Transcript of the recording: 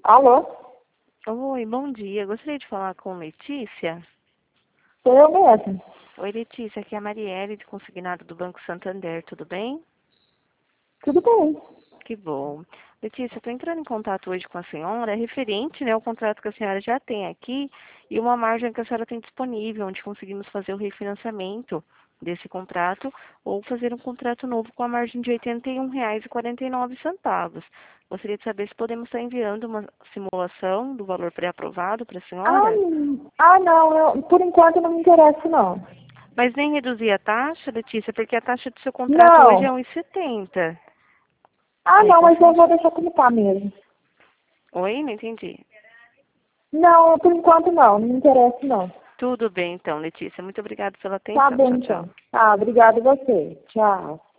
Alô? Oi, bom dia. Gostaria de falar com Letícia. Sou eu mesmo. Oi, Letícia, aqui é a Marielle, de Consignado do Banco Santander, tudo bem? Tudo bem. Que bom. Letícia, estou entrando em contato hoje com a senhora, referente, ao contrato que a senhora já tem aqui e uma margem que a senhora tem disponível, onde conseguimos fazer o refinanciamento desse contrato ou fazer um contrato novo com a margem de R$ 81,49. Gostaria de saber se podemos estar enviando uma simulação do valor pré-aprovado para a Ah, senhora. não, por enquanto não me interessa, não. Mas nem reduzir a taxa, Letícia, porque a taxa do seu contrato hoje é Não. 1,70. Não, mas eu Confundi. vou deixar como tá mesmo. Oi, não entendi. Não, por enquanto não me interessa, não. Tudo bem, então, Letícia. Muito obrigada pela Tá atenção. bem, Tchau, tchau. então. Obrigada a você. Tchau.